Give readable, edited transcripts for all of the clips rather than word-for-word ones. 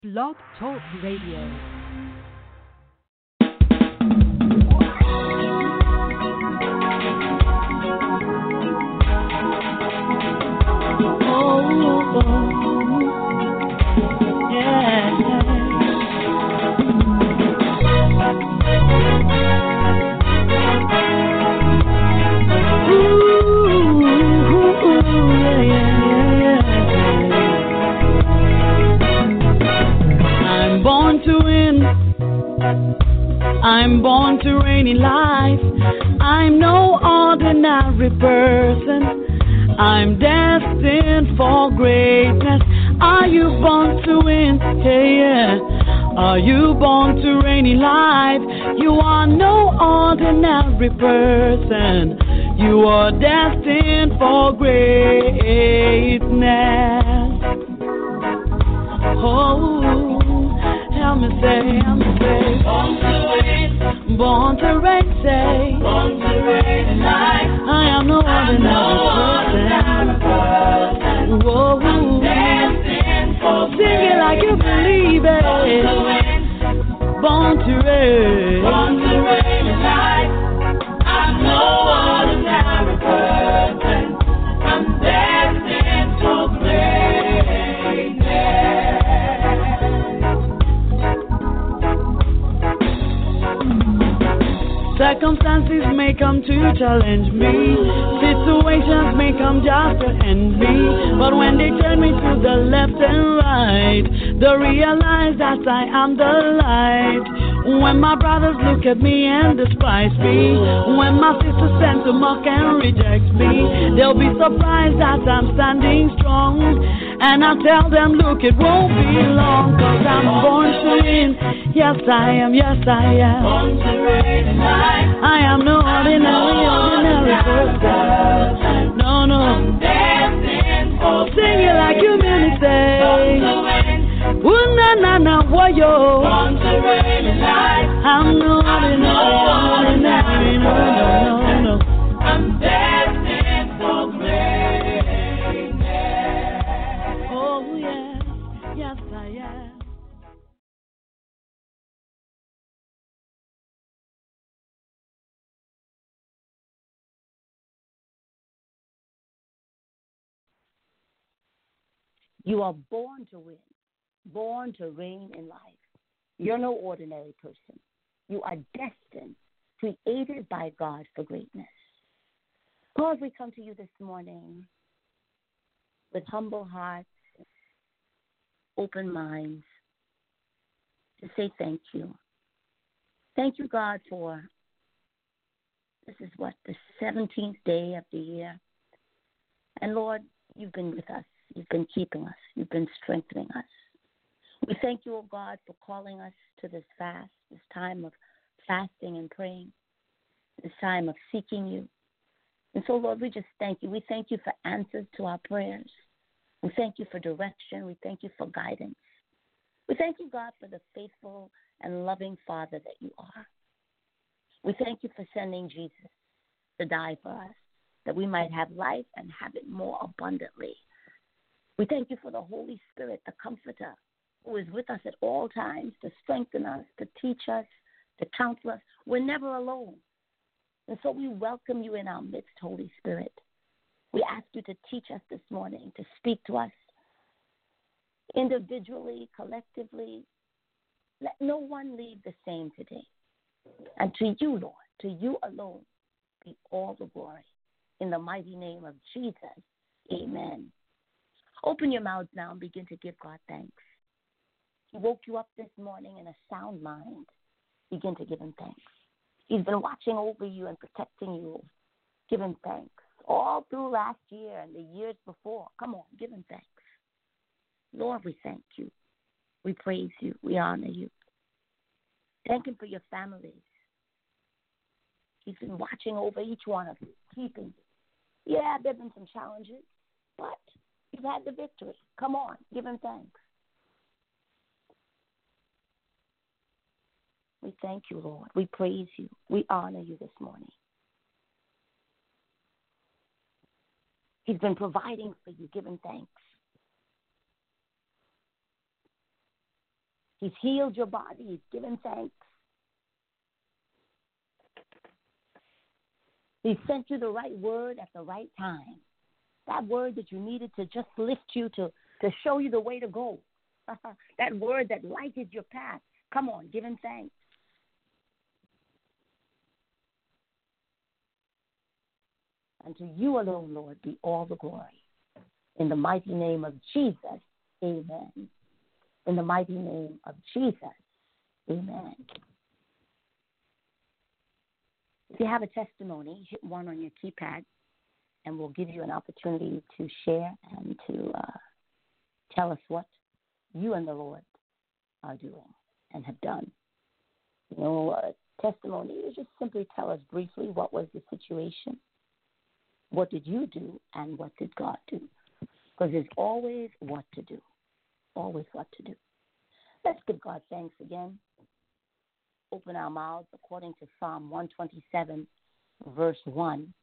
Blog Talk Radio. I'm born to reign in life. I'm no ordinary person. I'm destined for greatness. Are you born to win? Hey, yeah. Are you born to reign in life? You are no ordinary person. You are destined for greatness. Oh, help me say, born to win, born to reign, say, born to reign in life. I am no ordinary person. Whoa, I'm destined for sing it like you believe it. Born to reign, born to reign in life. I'm no ordinary person. I'm destined for greatness. Circumstances may come to challenge me. Situations may come just to end me. But when they turn me to the left and right, they realize that I am the light. When my brothers look at me and despise me, when my sisters tend to mock and reject me, they'll be surprised that I'm standing strong. And I tell them, look, it won't be long, 'cause I'm born to win. Yes, I am, yes, I am. Born to reign in life. I am no ordinary person. No, no. I'm destined for sing it like you mean it, say. Born to win. Ooh, na, na, na, woyo. Born to reign in life. I'm no ordinary, no, no, no, no. I'm destined for greatness. Oh, yes, yes, I am. You are born to win, born to reign in life. You're no ordinary person. You are destined, created by God for greatness. Lord, we come to you this morning with humble hearts, open minds, to say thank you. Thank you, God, for this is the 17th day of the year. And Lord, you've been with us. You've been keeping us. You've been strengthening us. We thank you, oh God, for calling us to this fast, this time of fasting and praying, this time of seeking you. And so, Lord, we just thank you. We thank you for answers to our prayers. We thank you for direction. We thank you for guidance. We thank you, God, for the faithful and loving Father that you are. We thank you for sending Jesus to die for us, that we might have life and have it more abundantly. We thank you for the Holy Spirit, the Comforter, who is with us at all times to strengthen us, to teach us, to counsel us. We're never alone. And so we welcome you in our midst, Holy Spirit. We ask you to teach us this morning, to speak to us individually, collectively. Let no one leave the same today. And to you, Lord, to you alone, be all the glory. In the mighty name of Jesus, amen. Open your mouths now and begin to give God thanks. He woke you up this morning in a sound mind. Begin to give him thanks. He's been watching over you and protecting you. Give him thanks. All through last year and the years before. Come on, give him thanks. Lord, we thank you. We praise you. We honor you. Thank him for your families. He's been watching over each one of you, keeping you. Yeah, there have been some challenges, but you've had the victory. Come on, give him thanks. We thank you, Lord. We praise you. We honor you this morning. He's been providing for you. Give him thanks. He's healed your body. He's given thanks. He sent you the right word at the right time. That word that you needed to just lift you, to show you the way to go. That word that lighted your path. Come on, give him thanks. And to you alone, Lord, be all the glory. In the mighty name of Jesus, amen. In the mighty name of Jesus, amen. If you have a testimony, hit 1 on your keypad, and we'll give you an opportunity to share and to tell us what you and the Lord are doing and have done. You know, testimony is just simply tell us briefly what was the situation, what did you do, and what did God do? Because there's always what to do, always what to do. Let's give God thanks again. Open our mouths according to Psalm 127, verse 1.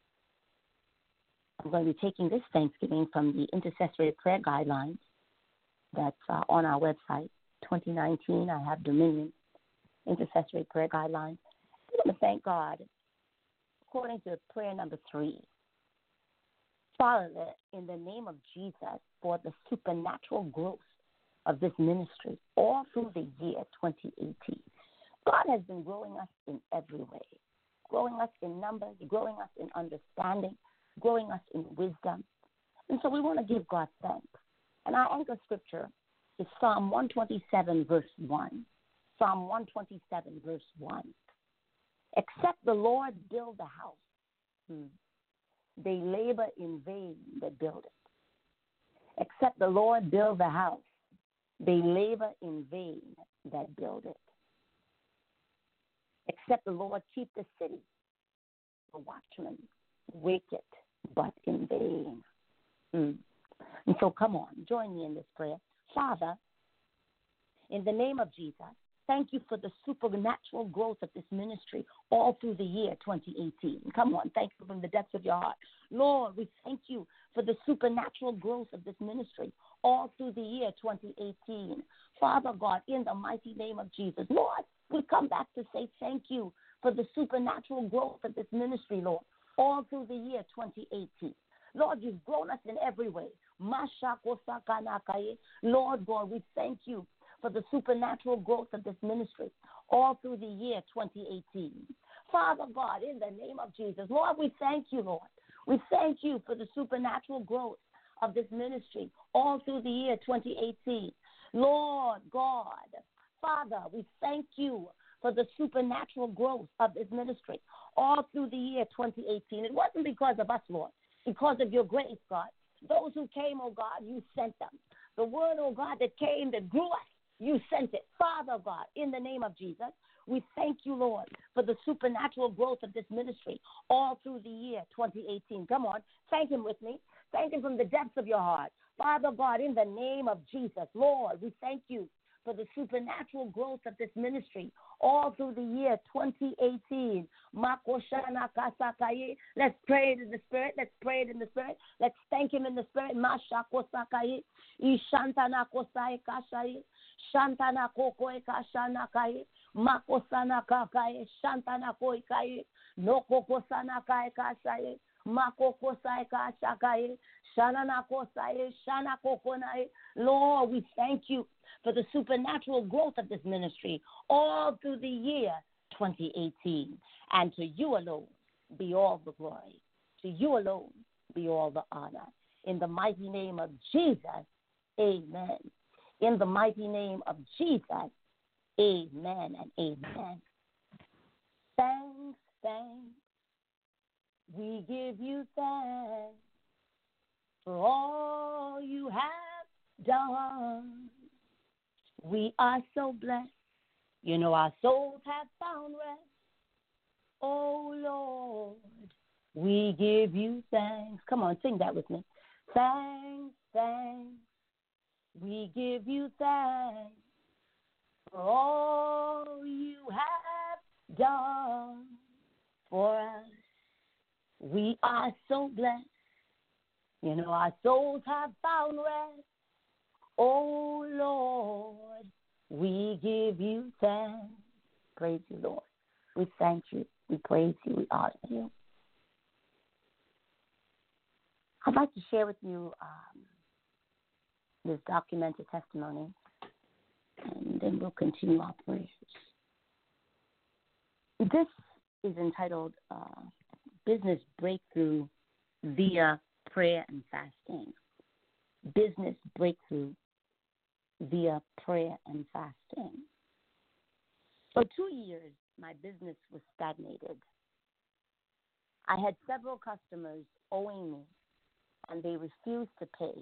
I'm going to be taking this Thanksgiving from the Intercessory Prayer Guidelines that's on our website, 2019. I have Dominion Intercessory Prayer Guidelines. I'm going to thank God according to prayer number 3. Father, in the name of Jesus, for the supernatural growth of this ministry all through the year 2018. God has been growing us in every way, growing us in numbers, growing us in understanding, growing us in wisdom. And so we want to give God thanks. And our anchor scripture is Psalm 127, verse 1. Psalm 127, verse 1. Except the Lord build the house, they labor in vain that build it. Except the Lord build the house, they labor in vain that build it. Except the Lord keep the city, the watchman waketh but in vain. And so come on, join me in this prayer. Father, in the name of Jesus, thank you for the supernatural growth of this ministry all through the year 2018. Come on, thank you from the depths of your heart. Lord, we thank you for the supernatural growth of this ministry all through the year 2018. Father God, in the mighty name of Jesus, Lord, we come back to say thank you for the supernatural growth of this ministry, Lord, all through the year 2018. Lord, you've grown us in every way. Lord God, we thank you for the supernatural growth of this ministry all through the year 2018. Father God, in the name of Jesus, Lord, we thank you, Lord. We thank you for the supernatural growth of this ministry all through the year 2018. Lord God, Father, we thank you for the supernatural growth of this ministry all through the year 2018. It wasn't because of us, Lord, because of your grace, God. Those who came, oh God, you sent them. The word, oh God, that came, that grew us, you sent it. Father God, in the name of Jesus, we thank you, Lord, for the supernatural growth of this ministry all through the year 2018. Come on, thank him with me. Thank him from the depths of your heart. Father God, in the name of Jesus, Lord, we thank you for the supernatural growth of this ministry all through the year 2018. Let's pray it in the Spirit. Let's pray it in the Spirit. Let's thank him in the Spirit. Ishantana kosai kasai, Shantana kokoe kashana kai, Makosana kakai, Shantana koi kai, no kokosana kai kasai, Makokosai kashakai, Shanana kosai, Shana kokonai. Lord, we thank you for the supernatural growth of this ministry all through the year 2018. And to you alone be all the glory. To you alone be all the honor. In the mighty name of Jesus, amen. In the mighty name of Jesus, amen and amen. Thanks, thanks. We give you thanks for all you have done. We are so blessed. You know our souls have found rest. Oh, Lord, we give you thanks. Come on, sing that with me. Thanks, thanks. We give you thanks for all you have done for us. We are so blessed. You know our souls have found rest. Oh, Lord, We give you thanks. Praise you, Lord. We thank you. We praise you. We honor you. I'd like to share with you this documented testimony, and then we'll continue our prayers. This is entitled Business Breakthrough via Prayer and Fasting. Business Breakthrough via Prayer and Fasting. For 2 years, my business was stagnated. I had several customers owing me, and they refused to pay.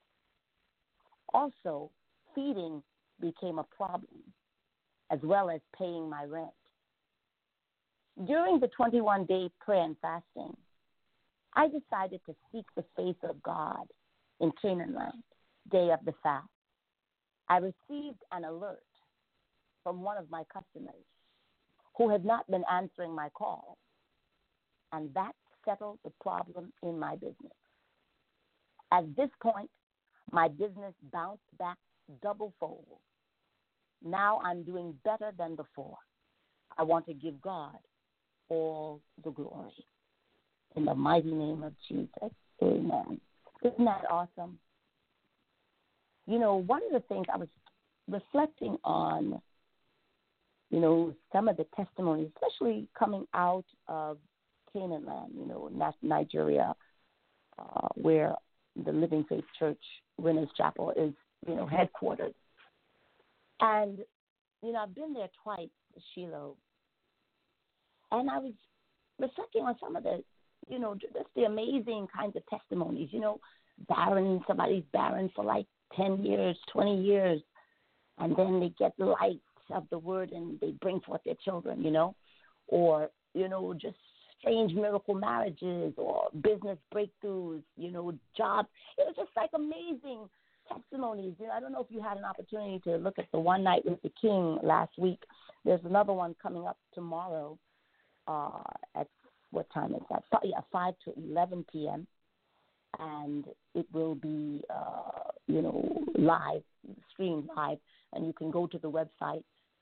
Also, feeding became a problem, as well as paying my rent. During the 21-day prayer and fasting, I decided to seek the face of God in Canaan land, day of the fast. I received an alert from one of my customers who had not been answering my call, and that settled the problem in my business. At this point, my business bounced back double-fold. Now I'm doing better than before. I want to give God all the glory. In the mighty name of Jesus, amen. Isn't that awesome? You know, one of the things I was reflecting on, you know, some of the testimonies, especially coming out of Canaan land, you know, Nigeria, where the Living Faith Church, Winners Chapel, is, you know, headquartered. And, you know, I've been there twice, Shiloh, and I was reflecting on some of the, you know, just the amazing kinds of testimonies, you know, somebody's barren for like 10 years, 20 years, and then they get the light of the word and they bring forth their children, you know, or, you know, just strange miracle marriages or business breakthroughs, you know, jobs. It was just like amazing testimonies. You know, I don't know if you had an opportunity to look at the One Night with the King last week. There's another one coming up tomorrow at what time is that? 5 to 11 p.m. And it will be, you know, live, streamed live. And you can go to the website,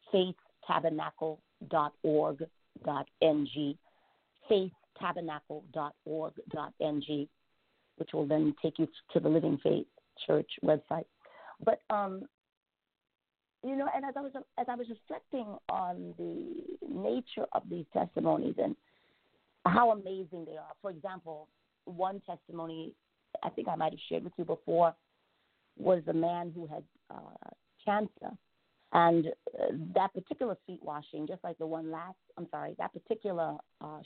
faithtabernacle.org.ng, faithtabernacle.org.ng, which will then take you to the Living Faith Church website. But, you know, and as I was reflecting on the nature of these testimonies and how amazing they are. For example, one testimony I think I might have shared with you before was a man who had cancer. And that particular feet washing, just like that particular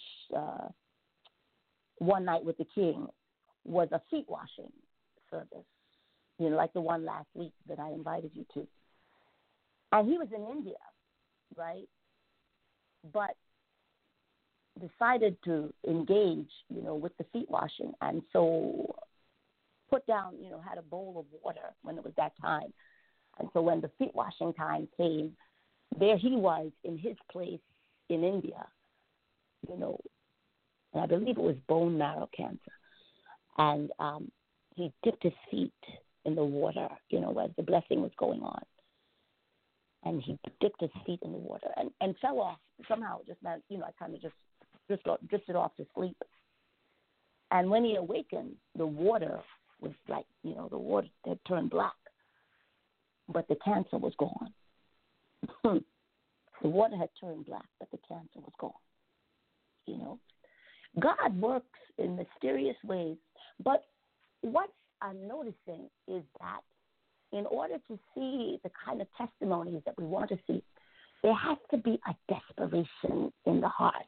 One Night with the King was a feet washing service, you know, like the one last week that I invited you to. And he was in India, right? But decided to engage, you know, with the feet washing. And so put down, you know, had a bowl of water when it was that time. And so when the feet washing time came, there he was in his place in India, you know, and I believe it was bone marrow cancer. And he dipped his feet in the water, you know, as the blessing was going on. And he dipped his feet in the water and fell off somehow, just that, you know, I kind of just drifted off to sleep. And when he awakened, the water was like, you know, the water had turned black, but the cancer was gone. The water had turned black, but the cancer was gone. You know, God works in mysterious ways, but what I'm noticing is that in order to see the kind of testimonies that we want to see, there has to be a desperation in the heart.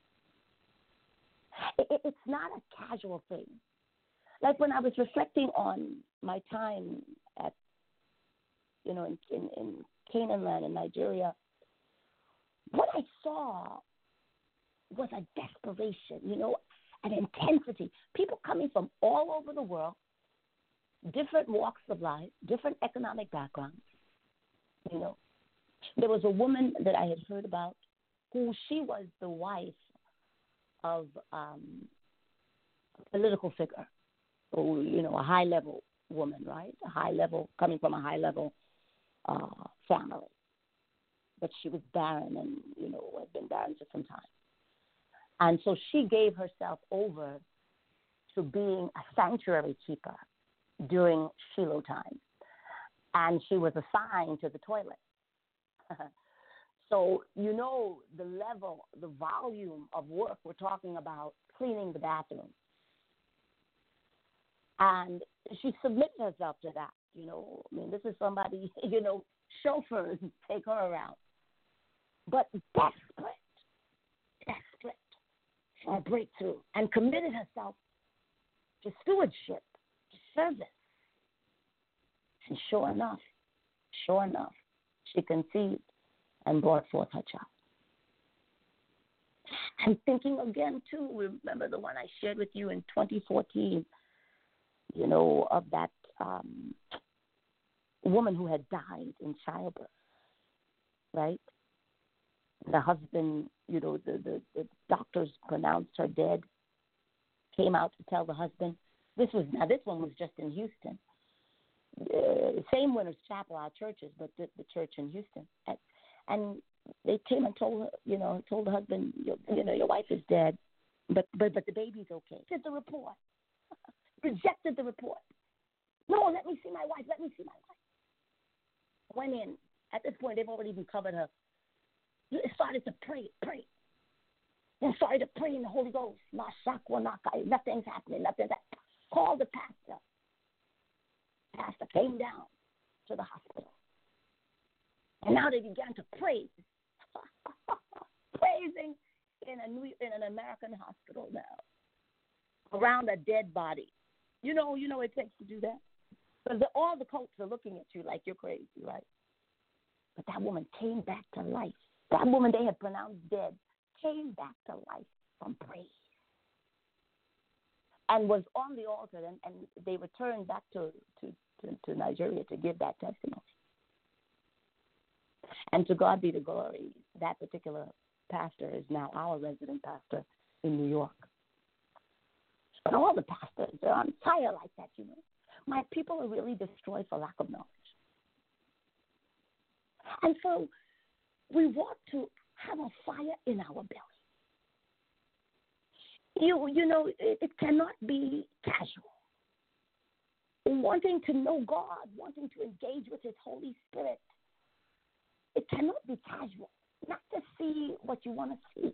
It's not a casual thing. Like when I was reflecting on my time at, you know, in Canaan land in Nigeria, what I saw was a desperation, you know, an intensity. People coming from all over the world, different walks of life, different economic backgrounds, you know. There was a woman that I had heard about who she was the wife of a political figure, or, you know, a high-level woman, right? A high-level, coming from a high-level family. but she was barren and, had been barren for some time. And so she gave herself over to being a sanctuary keeper during Shiloh time. And she was assigned to the toilet. So, the level, the volume of work we're talking about, cleaning the bathroom. And she submitted herself to that. This is somebody, chauffeurs take her around. But desperate for a breakthrough, and committed herself to stewardship, to service. And sure enough, she conceived and brought forth her child. I'm thinking again, too, remember the one I shared with you in 2014, of that woman who had died in childbirth, right? The husband, the doctors pronounced her dead, came out to tell the husband. This one was just in Houston. Same Winners Chapel, our churches, but the church in Houston. And they came and told her, told the husband, your wife is dead, but the baby's okay. Did the report. Rejected the report. No, let me see my wife. Went in. At this point, they've already even covered her. Started to pray. Then started to pray in the Holy Ghost. Nothing's happening. Called the pastor. Pastor came down to the hospital. And now they began to praise. Praising in an American hospital now. Around a dead body. You know what it takes to do that? Because all the cults are looking at you like you're crazy, right? But that woman came back to life. That woman they had pronounced dead came back to life from praise. And was on the altar, and they returned back to Nigeria to give that testimony. And to God be the glory, that particular pastor is now our resident pastor in New York. But all the pastors are on fire like that, My people are really destroyed for lack of knowledge. And so we want to have a fire in our belly. It cannot be casual. Wanting to know God, wanting to engage with His Holy Spirit, it cannot be casual. Not to see what you want to see.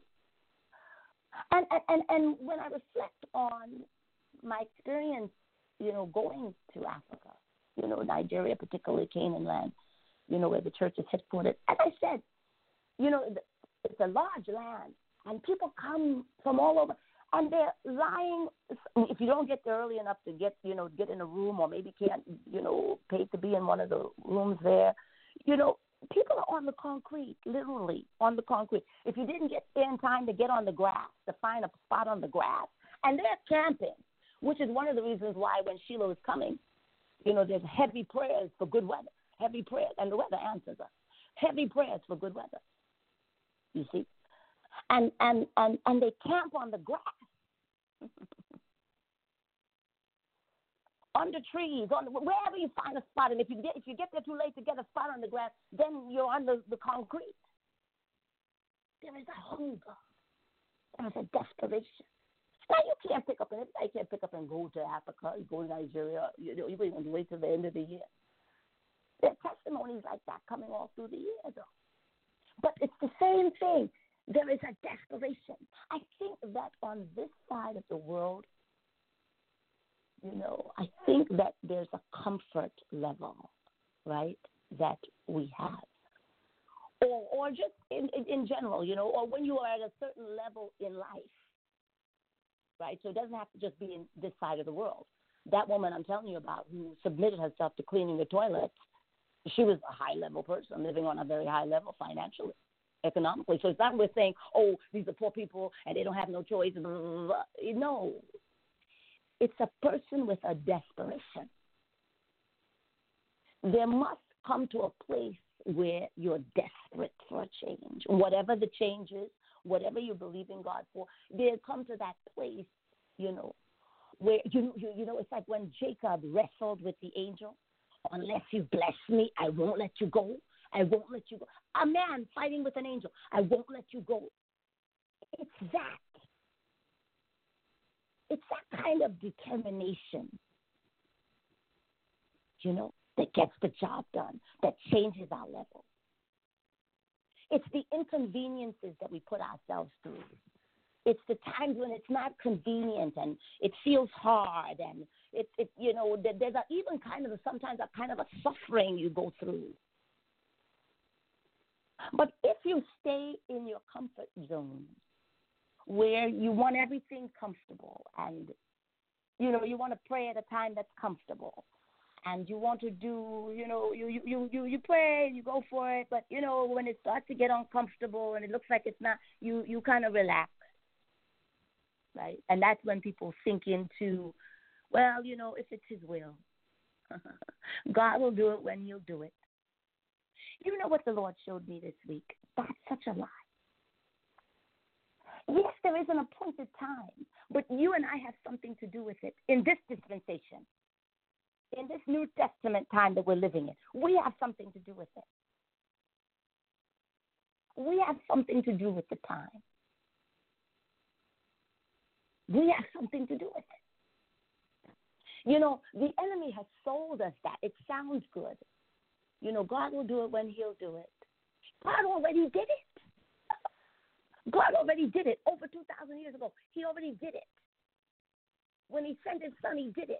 And when I reflect on my experience, going to Africa, Nigeria, particularly Canaan land, where the church is headquartered. As I said, it's a large land, and people come from all over, and they're lying. If you don't get there early enough to get in a room, or maybe can't, pay to be in one of the rooms there, people are on the concrete, literally on the concrete. If you didn't get there in time to get on the grass, to find a spot on the grass, and they're camping, which is one of the reasons why when Shiloh is coming, there's heavy prayers for good weather, heavy prayers, and the weather answers us. Heavy prayers for good weather, you see. And they camp on the grass. Under trees, wherever you find a spot, and if you get there too late to get a spot on the grass, then you're on the concrete. There is a hunger. There is a desperation. Now you can't pick up and go to Africa, go to Nigeria. You even wait till the end of the year. There are testimonies like that coming all through the year, though. But it's the same thing. There is a desperation. I think that on this side of the world, I think that there's a comfort level, right, that we have. Or just in general, or when you are at a certain level in life, right? So it doesn't have to just be in this side of the world. That woman I'm telling you about who submitted herself to cleaning the toilets, she was a high-level person living on a very high level financially, economically. So it's not we're saying, oh, these are poor people and they don't have no choice. Blah, blah, blah, blah. No. It's a person with a desperation. There must come to a place where you're desperate for a change. Whatever the change is, whatever you believe in God for, there come to that place, where, it's like when Jacob wrestled with the angel. Unless you bless me, I won't let you go. I won't let you go. A man fighting with an angel. I won't let you go. It's that. It's that kind of determination, that gets the job done, that changes our level. It's the inconveniences that we put ourselves through. It's the times when it's not convenient and it feels hard, and there's even sometimes a kind of a suffering you go through. But if you stay in your comfort zone, where you want everything comfortable, and you want to pray at a time that's comfortable, and you want to do, you pray, you go for it, but when it starts to get uncomfortable and it looks like it's not, you kind of relax. Right? And that's when people sink into, well, if it's his will. God will do it when he'll do it. You know what the Lord showed me this week? That's such a lie. Yes, there is an appointed time, but you and I have something to do with it in this dispensation, in this New Testament time that we're living in. We have something to do with it. We have something to do with the time. We have something to do with it. The enemy has sold us that. It sounds good. God will do it when he'll do it. God already did it. God already did it over 2,000 years ago. He already did it. When he sent his son, he did it.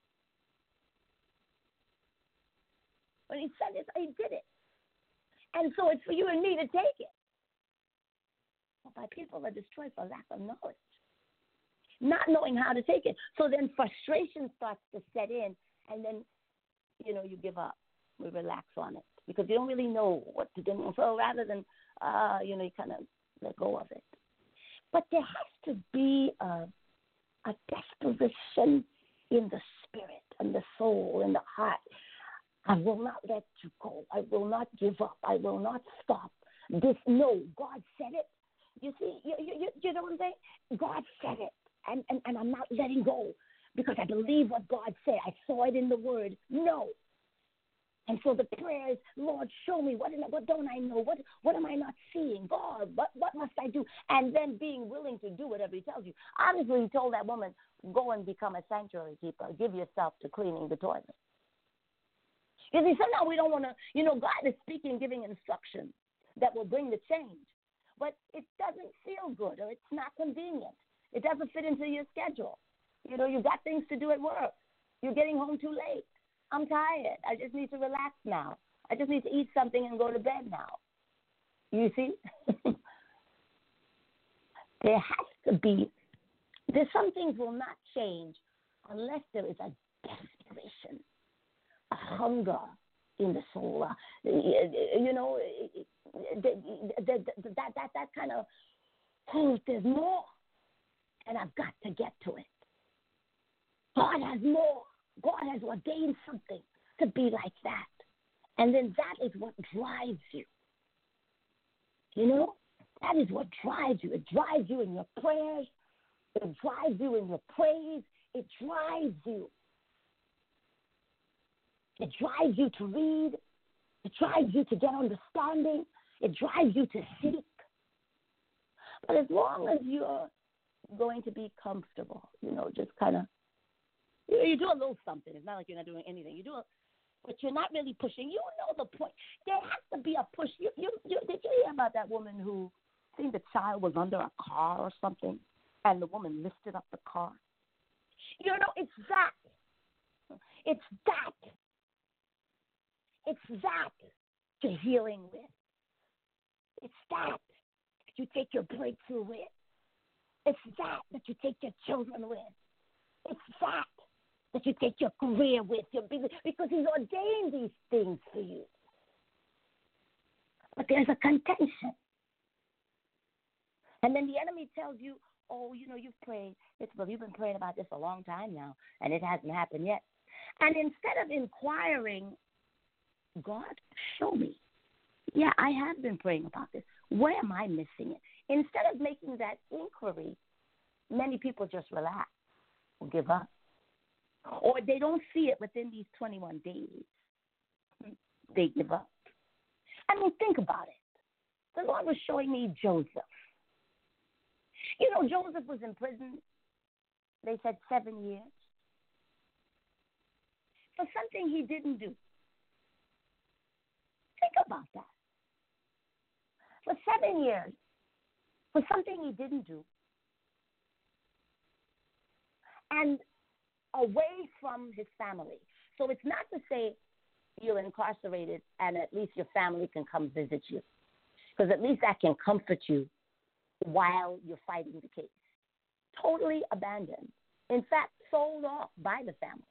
When he sent his son, he did it. And so it's for you and me to take it. But my people are destroyed for lack of knowledge. Not knowing how to take it. So then frustration starts to set in, and then, you give up. We relax on it because you don't really know what to do. So rather than, you kind of let go of it. But there has to be a disposition in the spirit, in the soul, in the heart. I will not let you go. I will not give up. I will not stop. No, God said it. You see, you know what I'm saying? God said it. And I'm not letting go because I believe what God said. I saw it in the Word. No. And so the prayer is, Lord, show me. What don't I know? What am I not seeing? God, what must I do? And then being willing to do whatever he tells you. Obviously, he told that woman, go and become a sanctuary keeper. Give yourself to cleaning the toilet. You see, sometimes we don't want to, God is speaking, giving instructions that will bring the change. But it doesn't feel good or it's not convenient. It doesn't fit into your schedule. You've got things to do at work. You're getting home too late. I'm tired. I just need to relax now. I just need to eat something and go to bed now. You see? There's some things will not change unless there is a desperation, a hunger in the soul. That kind of, there's more. And I've got to get to it. God has more. God has ordained something to be like that. And then that is what drives you. That is what drives you. It drives you in your prayers. It drives you in your praise. It drives you. It drives you to read. It drives you to get understanding. It drives you to seek. But as long as you're going to be comfortable, just kind of, you do a little something. It's not like you're not doing anything. You do it, but you're not really pushing. You know the point. There has to be a push. Did you hear about that woman who, I think the child was under a car or something, and the woman lifted up the car? It's that. It's that. It's that you're healing with. It's that you take your breakthrough with. It's that you take your children with. It's that you take your career with, your business, because he's ordained these things for you. But there's a contention. And then the enemy tells you, you've prayed. You've been praying about this a long time now, and it hasn't happened yet. And instead of inquiring, God, show me. Yeah, I have been praying about this. Where am I missing it? Instead of making that inquiry, many people just relax or give up. Or they don't see it within these 21 days. They give up. I mean, think about it. The Lord was showing me Joseph. You know, Joseph was in prison, they said 7 years, for something he didn't do. Think about that. For 7 years, for something he didn't do, and away from his family. So it's not to say you're incarcerated and at least your family can come visit you, because at least that can comfort you while you're fighting the case. Totally abandoned. In fact, sold off by the family.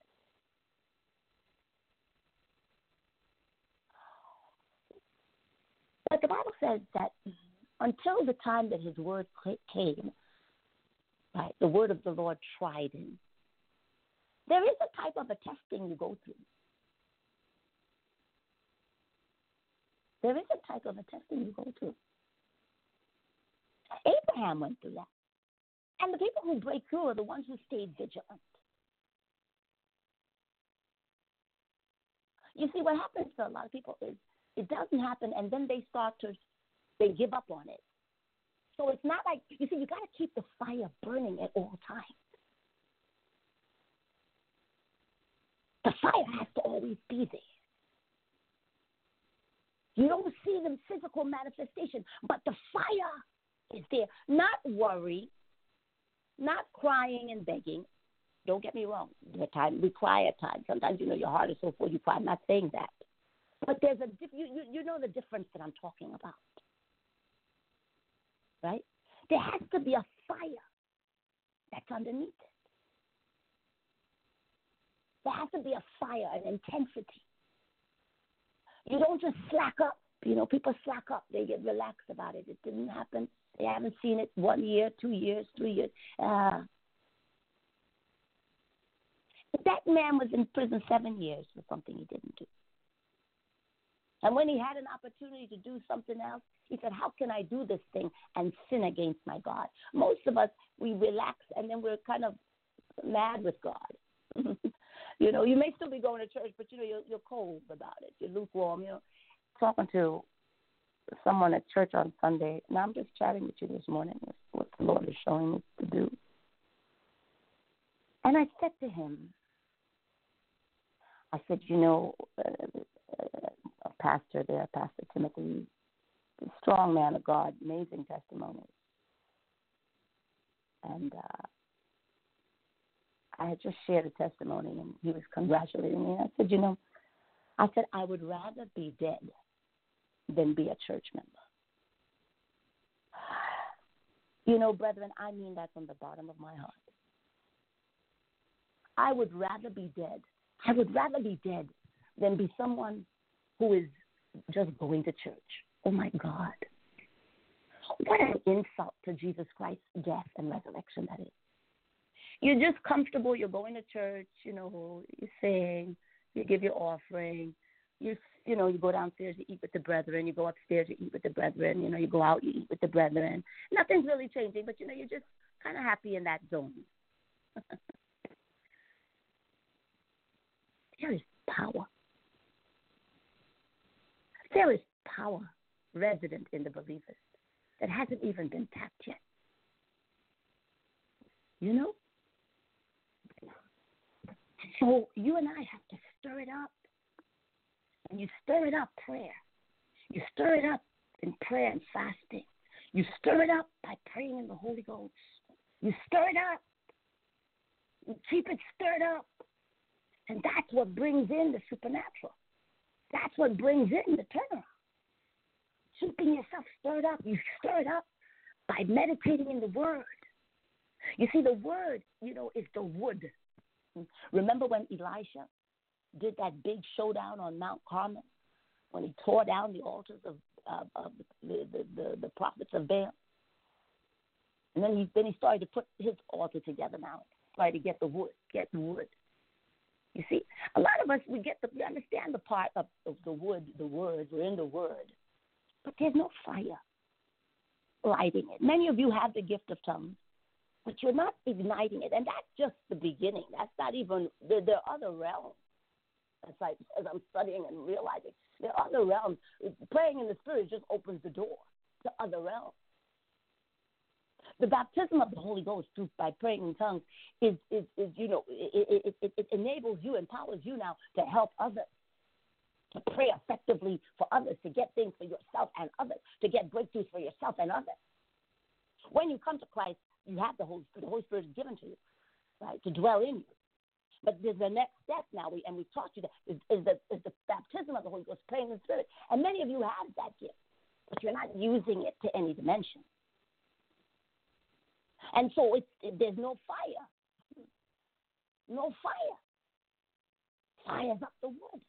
But the Bible says that until the time that his word came, right, the word of the Lord tried him. There is a type of a testing you go through. There is a type of a testing you go through. Abraham went through that. And the people who break through are the ones who stayed vigilant. You see, what happens to a lot of people is it doesn't happen, and then they give up on it. So it's not like, you see, you got to keep the fire burning at all times. The fire has to always be there. You don't see the physical manifestation, but the fire is there. Not worry, not crying and begging. Don't get me wrong. There are times we cry at times. Sometimes, your heart is so full you cry. I'm not saying that. But there's you know the difference that I'm talking about. Right? There has to be a fire that's underneath it. There has to be a fire, an intensity. You don't just slack up. People slack up. They get relaxed about it. It didn't happen. They haven't seen it 1 year, 2 years, 3 years. That man was in prison 7 years for something he didn't do. And when he had an opportunity to do something else, he said, how can I do this thing and sin against my God? Most of us, we relax and then we're kind of mad with God. You may still be going to church, but, you're cold about it. You're lukewarm. Talking to someone at church on Sunday, and I'm just chatting with you this morning with what the Lord is showing me to do. And I said to him, a pastor there, Pastor Timothy, a strong man of God, amazing testimony. And I had just shared a testimony, and he was congratulating me. And I said, I would rather be dead than be a church member. Brethren, I mean that from the bottom of my heart. I would rather be dead. I would rather be dead than be someone who is just going to church. Oh, my God. What an insult to Jesus Christ's death and resurrection that is. You're just comfortable. You're going to church, you sing, you give your offering, you go downstairs, you eat with the brethren, you go upstairs, you eat with the brethren, you go out, you eat with the brethren. Nothing's really changing, but, you're just kind of happy in that zone. There is power. There is power resident in the believers that hasn't even been tapped yet. So you and I have to stir it up. And you stir it up prayer. You stir it up in prayer and fasting. You stir it up by praying in the Holy Ghost. You stir it up. You keep it stirred up. And that's what brings in the supernatural. That's what brings in the turnaround. Keeping yourself stirred up. You stir it up by meditating in the Word. You see, the Word, is the wood. Remember when Elisha did that big showdown on Mount Carmel when he tore down the altars of the prophets of Baal? And then he started to put his altar together now, try to get the wood. You see, a lot of us, we understand the part of the wood, the word, we're in the Word, but there's no fire lighting it. Many of you have the gift of tongues, but you're not igniting it, and that's just the beginning. That's not even, there are other realms It's like as I'm studying and realizing there are other realms. Praying in the Spirit just opens the door to other realms. The baptism of the Holy Ghost through by praying in tongues is it enables you, empowers you now to help others, to pray effectively for others, to get things for yourself and others, to get breakthroughs for yourself and others. When you come to Christ, you have the Holy Spirit. The Holy Spirit is given to you, right, to dwell in you. But there's the next step now, and we've taught you that, is the baptism of the Holy Ghost, praying in the Spirit. And many of you have that gift, but you're not using it to any dimension. And so there's no fire. No fire. Fire's up the wood.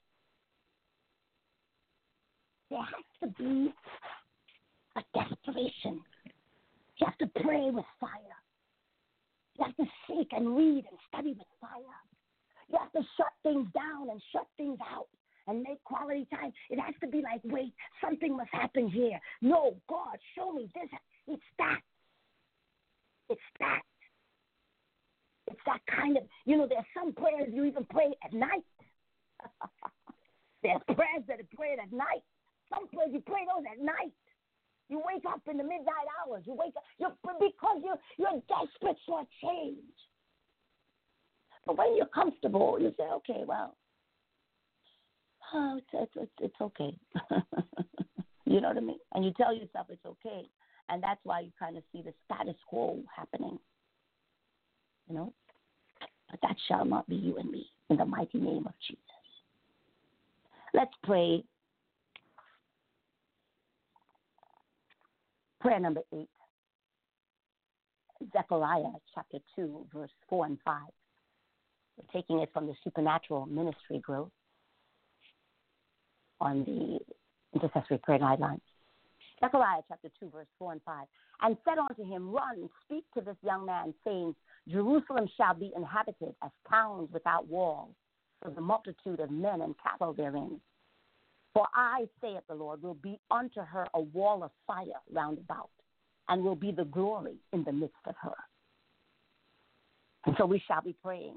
There has to be a desperation. You have to pray with fire. You have to seek and read and study with fire. You have to shut things down and shut things out and make quality time. It has to be like, wait, something must happen here. No, God, show me this. It's that. It's that. It's that kind of, there's some prayers you even pray at night. There are prayers that are prayed at night. Some prayers you pray those at night. You wake up in the midnight hours. You wake up because you're desperate for a change. But when you're comfortable, you say, okay, well, it's okay. You know what I mean? And you tell yourself it's okay. And that's why you kind of see the status quo happening. But that shall not be you and me, in the mighty name of Jesus. Let's pray. Prayer number 8. Zechariah chapter 2, verse 4 and 5. We're taking it from the Supernatural Ministry Growth on the Intercessory Prayer Guidelines. Zechariah chapter 2, verse 4 and 5. And said unto him, Run, speak to this young man, saying, Jerusalem shall be inhabited as towns without walls, for the multitude of men and cattle therein. For I, saith the Lord, will be unto her a wall of fire round about, and will be the glory in the midst of her. And so we shall be praying.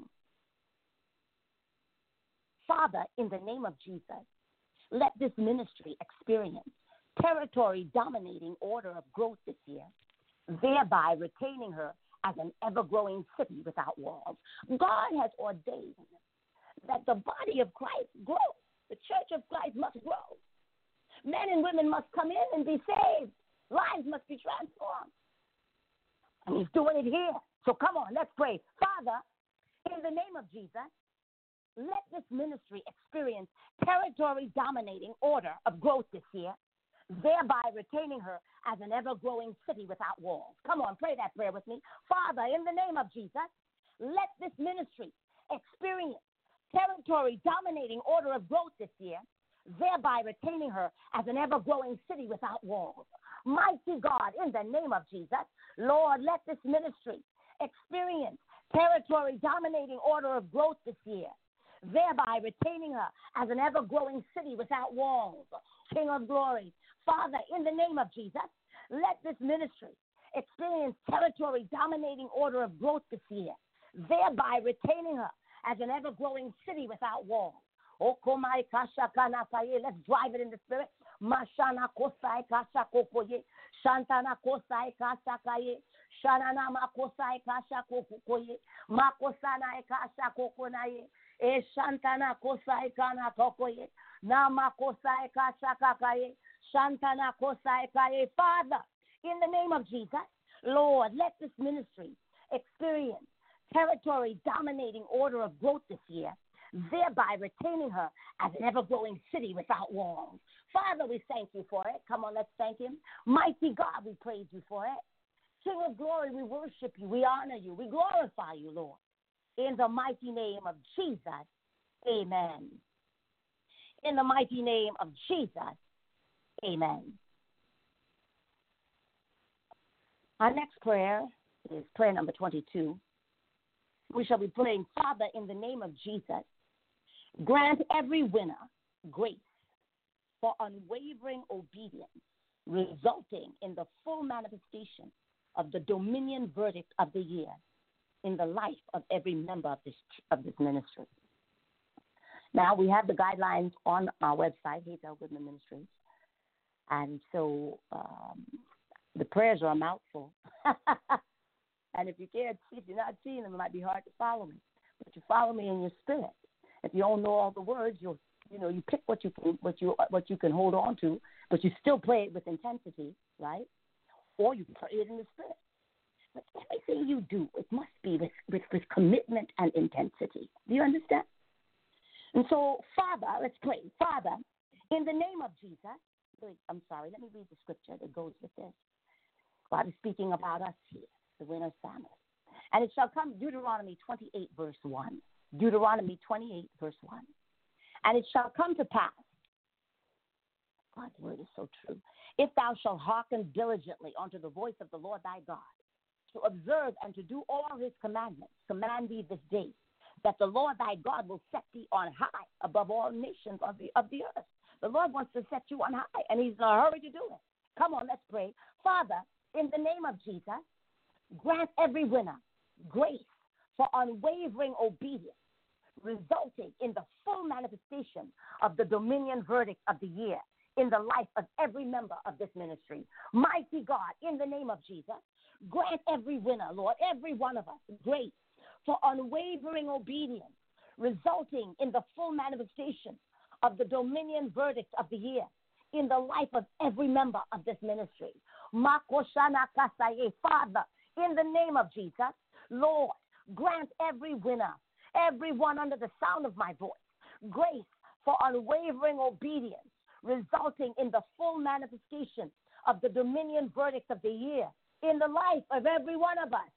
Father, in the name of Jesus, let this ministry experience territory-dominating order of growth this year, thereby retaining her as an ever-growing city without walls. God has ordained that the body of Christ grow. The church of Christ must grow. Men and women must come in and be saved. Lives must be transformed. And he's doing it here. So come on, let's pray. Father, in the name of Jesus, let this ministry experience territory-dominating order of growth this year, thereby retaining her as an ever-growing city without walls. Come on, pray that prayer with me. Father, in the name of Jesus, let this ministry experience territory-dominating order of growth this year, thereby retaining her as an ever-growing city without walls. Mighty God, in the name of Jesus, Lord, let this ministry experience territory-dominating order of growth this year, thereby retaining her as an ever-growing city without walls. King of glory, Father, in the name of Jesus, let this ministry experience territory-dominating order of growth this year, thereby retaining her as an ever-growing city without walls. Let's drive it in the spirit. Mashana kosai kasha kokoye, shantana kosai kasha kaye, shanana makosai kasha kokoye, makosana kasha kokonaye, e shantana kosai kana kokoye, nama kosai kasha kakaye, shantana kosai kaye. Father, in the name of Jesus, Lord, let this ministry experience territory-dominating order of growth this year, thereby retaining her as an ever-growing city without walls. Father, we thank you for it. Come on, let's thank him. Mighty God, we praise you for it. King of glory, we worship you. We honor you. We glorify you, Lord. In the mighty name of Jesus, amen. In the mighty name of Jesus, amen. Our next prayer is prayer number 22. We shall be praying, Father, in the name of Jesus, grant every winner grace for unwavering obedience, resulting in the full manifestation of the dominion verdict of the year in the life of every member of this ministry. Now, we have the guidelines on our website, Hazel Goodman Ministries. And so the prayers are a mouthful. And if you can't see, if you're not seeing them, it might be hard to follow me. But you follow me in your spirit. If you don't know all the words, you pick what you can hold on to, but you still play it with intensity, right? Or you pray it in the spirit. But everything you do, it must be with commitment and intensity. Do you understand? And so, Father, let's pray. Father, in the name of Jesus, I'm sorry, let me read the scripture that goes with this. God is speaking about us here, the winner's family. And it shall come, Deuteronomy 28, verse 1. Deuteronomy 28, verse 1. And it shall come to pass, God's word is so true, if thou shalt hearken diligently unto the voice of the Lord thy God, to observe and to do all his commandments, command thee this day, that the Lord thy God will set thee on high above all nations of the earth. The Lord wants to set you on high, and he's in a hurry to do it. Come on, let's pray. Father, in the name of Jesus, grant every winner grace for unwavering obedience, resulting in the full manifestation of the dominion verdict of the year in the life of every member of this ministry. Mighty God, in the name of Jesus, grant every winner, Lord, every one of us, grace for unwavering obedience, resulting in the full manifestation of the dominion verdict of the year in the life of every member of this ministry. Father, in the name of Jesus, Lord, grant every winner, everyone under the sound of my voice, grace for unwavering obedience, resulting in the full manifestation of the dominion verdict of the year in the life of every one of us.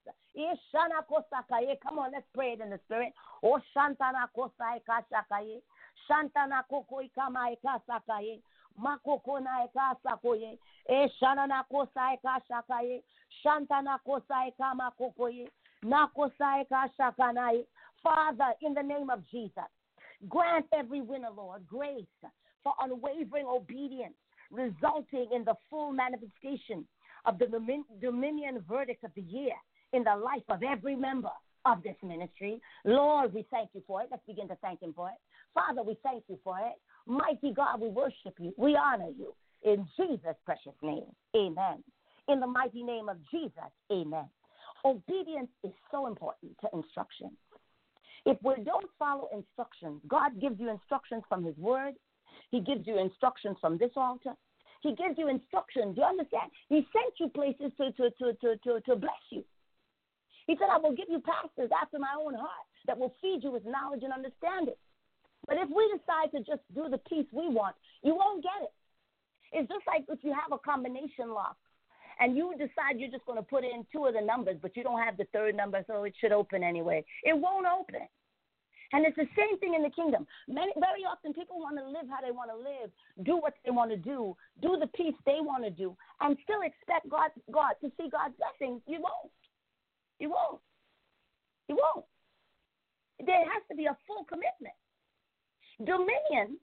Come on, let's pray it in the spirit. Oh, Shantana Kosai Kashakaye, Shantana Kokoi Kamai Kasakaye, Makokona Kasakoye, Shanana Kosai Kashakaye, Shantana Kosai Kamakokoye, Nakosai Kashakanaye. Father, in the name of Jesus, grant every winner, Lord, grace for unwavering obedience, resulting in the full manifestation of the dominion verdict of the year in the life of every member of this ministry. Lord, we thank you for it. Let's begin to thank him for it. Father, we thank you for it. Mighty God, we worship you. We honor you. In Jesus' precious name, amen. In the mighty name of Jesus, amen. Obedience is so important to instruction. If we don't follow instructions, God gives you instructions from his word. He gives you instructions from this altar. He gives you instructions. Do you understand? He sent you places to bless you. He said, I will give you pastors after my own heart that will feed you with knowledge and understanding. But if we decide to just do the piece we want, you won't get it. It's just like if you have a combination lock and you decide you're just going to put in two of the numbers, but you don't have the third number, so it should open anyway. It won't open. And it's the same thing in the kingdom. Very often people want to live how they want to live, do what they want to do the piece they want to do, and still expect God to see God's blessings. You won't. You won't. You won't. There has to be a full commitment. Dominion,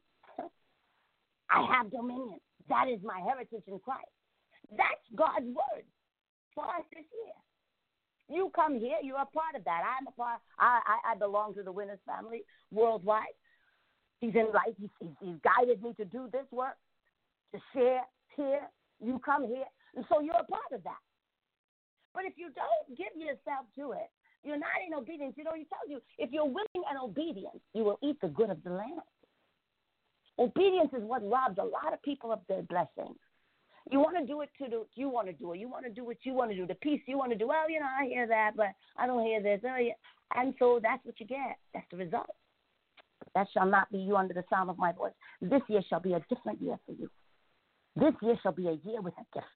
I have dominion. That is my heritage in Christ. That's God's word for us this year. You come here, you're a part of that. I'm a part. I belong to the Winners family worldwide. He's in life. He's guided me to do this work, to share here. You come here, and so you're a part of that. But if you don't give yourself to it, you're not in obedience. You know, he tells you, if you're willing and obedient, you will eat the good of the land. Obedience is what robs a lot of people of their blessings. You want to do it you want to do it. You want to do what you want to do, the piece you want to do. Well, you know, I hear that, but I don't hear this. Oh, yeah. And so that's what you get. That's the result. That shall not be you under the sound of my voice. This year shall be a different year for you. This year shall be a year with a difference.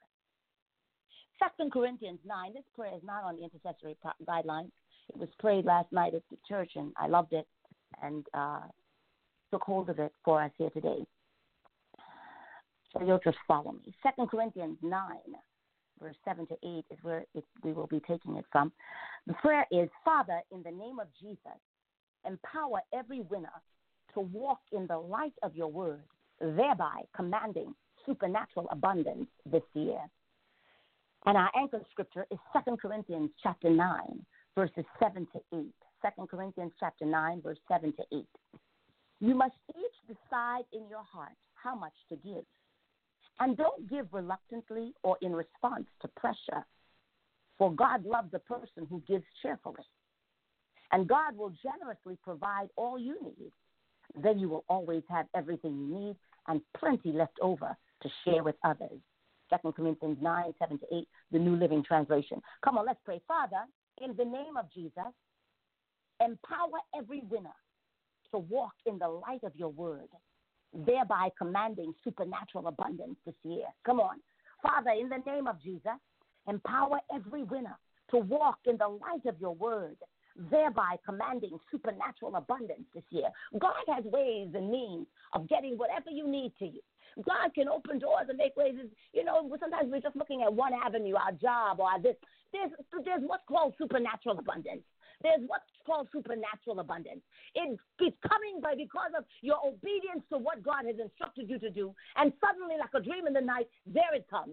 2 Corinthians 9, this prayer is not on the intercessory guidelines. It was prayed last night at the church, and I loved it and took hold of it for us here today. So you'll just follow me. 2 Corinthians 9, verse 7 to 8 is where we will be taking it from. The prayer is, Father, in the name of Jesus, empower every winner to walk in the light of your word, thereby commanding supernatural abundance this year. And our anchor scripture is 2 Corinthians chapter 9, verses 7 to 8. 2 Corinthians chapter 9, verse 7 to 8. You must each decide in your heart how much to give. And don't give reluctantly or in response to pressure, for God loves the person who gives cheerfully. And God will generously provide all you need. Then you will always have everything you need and plenty left over to share with others. 2 Corinthians 9:7-8, the New Living Translation. Come on, let's pray. Father, in the name of Jesus, empower every winner to walk in the light of your word, thereby commanding supernatural abundance this year. Come on. Father, in the name of Jesus, empower every winner to walk in the light of your word, thereby commanding supernatural abundance this year. God has ways and means of getting whatever you need to you. God can open doors and make ways. You know, sometimes we're just looking at one avenue, our job or this. There's what's called supernatural abundance. There's what's called supernatural abundance. It's coming because of your obedience to what God has instructed you to do. And suddenly, like a dream in the night, there it comes.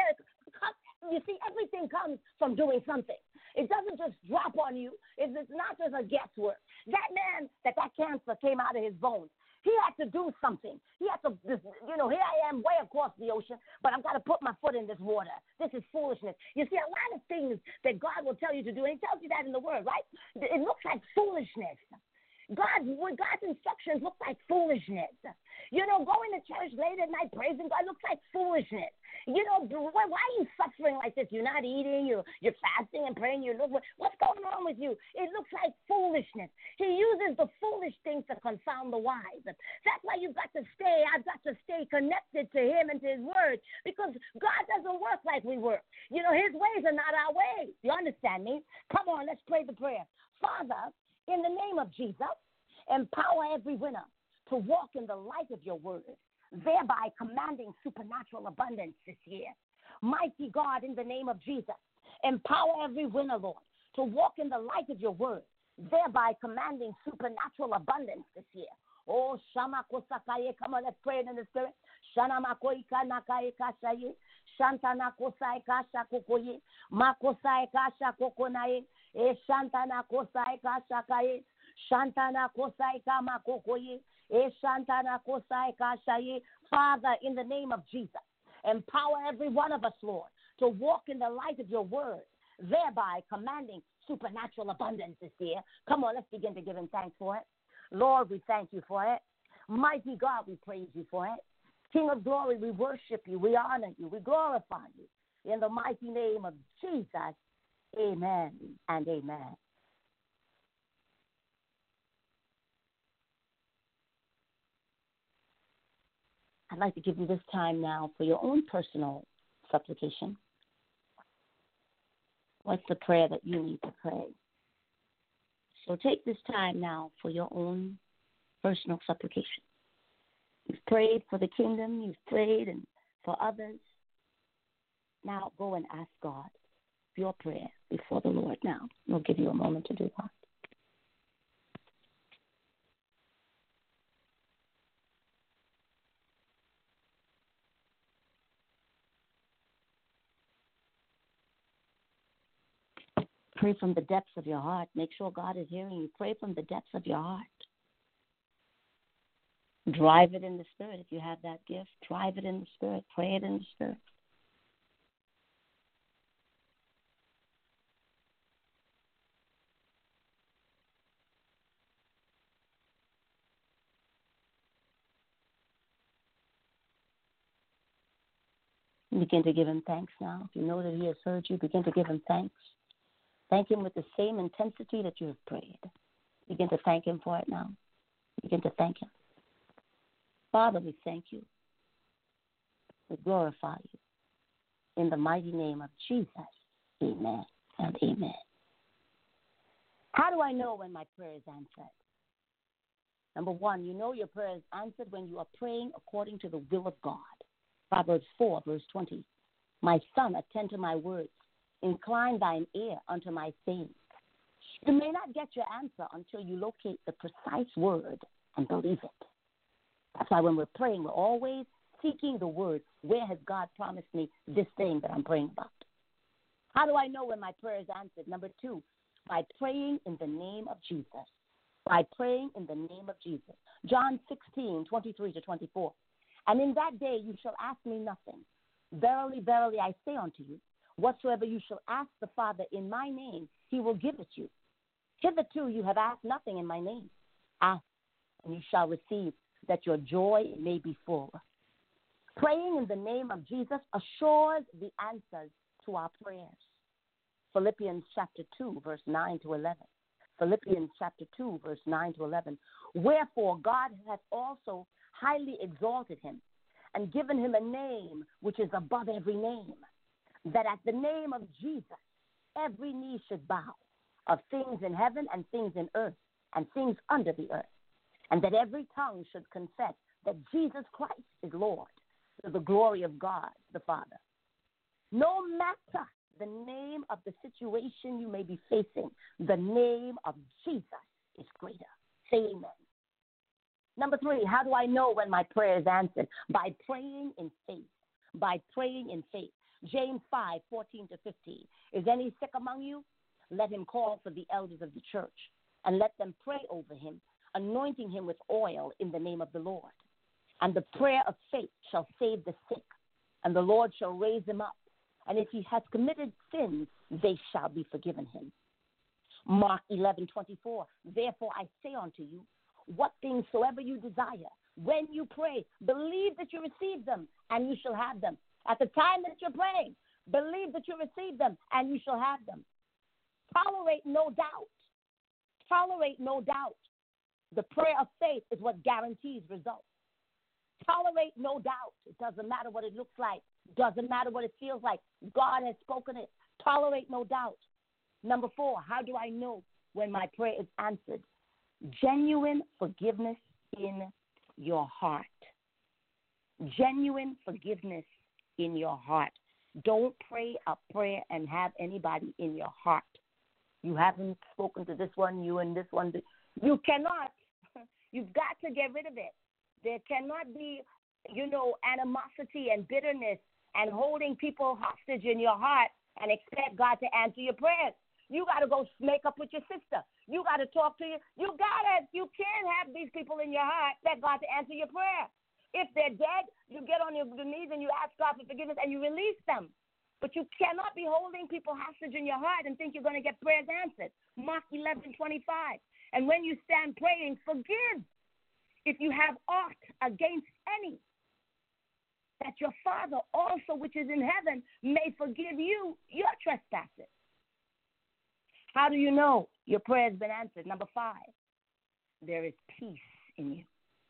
You see, everything comes from doing something. It doesn't just drop on you. It's not just a guesswork. That man, that cancer came out of his bones. He had to do something. He had to, here I am way across the ocean, but I've got to put my foot in this water. This is foolishness. You see, a lot of things that God will tell you to do, and he tells you that in the word, right? It looks like foolishness. God's instructions look like foolishness. Going to church late at night praising God looks like foolishness. Why are you suffering like this? You're not eating, you're fasting and praying. What's going on with you? It looks like foolishness. He uses the foolish things to confound the wise. That's why I've got to stay connected to him and to his word, because God doesn't work like we work. His ways are not our ways. You understand me? Come on, let's pray the prayer. Father, in the name of Jesus, empower every winner to walk in the light of your word, thereby commanding supernatural abundance this year. Mighty God, in the name of Jesus, empower every winner, Lord, to walk in the light of your word, thereby commanding supernatural abundance this year. Oh, Shama Kosakaye, come on, let's pray it in the spirit. Shana Makoika Nakaye Kashaye, Shantana Kosai Kasha Kokoye, Makosai Kasha Kokonaye, Shantana Kosai Kasha Kaye, Shantana Kosai Kama Kokoye, Shantana Kosai Kashaye. Father, in the name of Jesus, empower every one of us, Lord, to walk in the light of your word, thereby commanding supernatural abundance this year. Come on, let's begin to give him thanks for it. Lord, we thank you for it. Mighty God, we praise you for it. King of glory, we worship you, we honor you, we glorify you. In the mighty name of Jesus, amen and amen. I'd like to give you this time now for your own personal supplication. What's the prayer that you need to pray? So take this time now for your own personal supplication. You've prayed for the kingdom, you've prayed and for others. Now go and ask God your prayer before the Lord now. We'll give you a moment to do that. Pray from the depths of your heart. Make sure God is hearing you. Pray from the depths of your heart. Drive it in the spirit. If you have that gift, drive it in the spirit. Pray it in the spirit. Begin to give him thanks now. If you know that he has heard you, begin to give him thanks. Thank him with the same intensity that you have prayed. Begin to thank him for it now. Begin to thank him. Father, we thank you. We glorify you. In the mighty name of Jesus, amen and amen. How do I know when my prayer is answered? Number one, you know your prayer is answered when you are praying according to the will of God. Proverbs 4, verse 20. My son, attend to my words. Incline thine ear unto my saying. You may not get your answer until you locate the precise word and believe it. That's why when we're praying, we're always seeking the word. Where has God promised me this thing that I'm praying about? How do I know when my prayer is answered? Number two, by praying in the name of Jesus. by praying in the name of Jesus. John 16:23-24. And in that day you shall ask me nothing. Verily, verily, I say unto you, whatsoever you shall ask the Father in my name, he will give it you. Hitherto you have asked nothing in my name. Ask, and you shall receive, that your joy may be full. Praying in the name of Jesus assures the answers to our prayers. Philippians chapter 2, verse 9-11. Philippians chapter 2, verse 9-11. Wherefore God hath also highly exalted him, and given him a name which is above every name, that at the name of Jesus every knee should bow, of things in heaven and things in earth and things under the earth, and that every tongue should confess that Jesus Christ is Lord, to the glory of God the Father. No matter the name of the situation you may be facing, the name of Jesus is greater. Say amen. Number 3, how do I know when my prayer is answered? By praying in faith. By praying in faith. James 5:14-15. Is any sick among you? Let him call for the elders of the church, and let them pray over him, anointing him with oil in the name of the Lord. And the prayer of faith shall save the sick, and the Lord shall raise him up. And if he has committed sins, they shall be forgiven him. Mark 11:24. Therefore I say unto you, what things soever you desire, when you pray, believe that you receive them, and you shall have them. At the time that you're praying, believe that you receive them, and you shall have them. Tolerate no doubt. Tolerate no doubt. The prayer of faith is what guarantees results. Tolerate no doubt. It doesn't matter what it looks like. It doesn't matter what it feels like. God has spoken it. Tolerate no doubt. Number 4, how do I know when my prayer is answered? Genuine forgiveness in your heart. Genuine forgiveness in your heart. Don't pray a prayer and have anybody in your heart. You haven't spoken to this one, you and this one. You cannot. You've got to get rid of it. There cannot be, animosity and bitterness and holding people hostage in your heart and expect God to answer your prayers. You got to go make up with your sister. You got to talk to you. You can't have these people in your heart that God to answer your prayer. If they're dead, you get on your knees and you ask God for forgiveness and you release them. But you cannot be holding people hostage in your heart and think you're going to get prayers answered. Mark 11:25. And when you stand praying, forgive if you have aught against any, that your Father also which is in heaven may forgive you your trespasses. How do you know your prayer has been answered? Number 5, there is peace in you.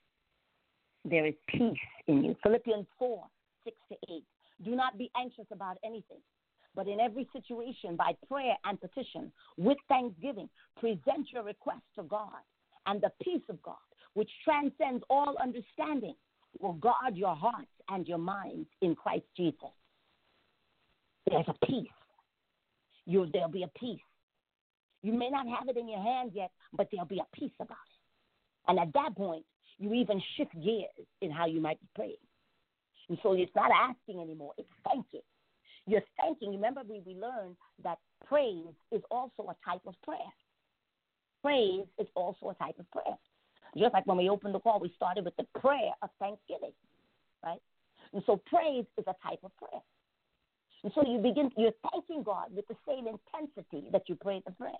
There is peace in you. Philippians 4:6-8. Do not be anxious about anything, but in every situation, by prayer and petition, with thanksgiving, present your requests to God, and the peace of God, which transcends all understanding, will guard your hearts and your minds in Christ Jesus. There's a peace. There'll be a peace. You may not have it in your hands yet, but there'll be a peace about it. And at that point, you even shift gears in how you might be praying. And so it's not asking anymore. It's thanking. You're thanking. Remember, we learned that praise is also a type of prayer. Praise is also a type of prayer. Just like when we opened the call, we started with the prayer of thanksgiving, right? And so praise is a type of prayer. And so you're thanking God with the same intensity that you pray the prayer.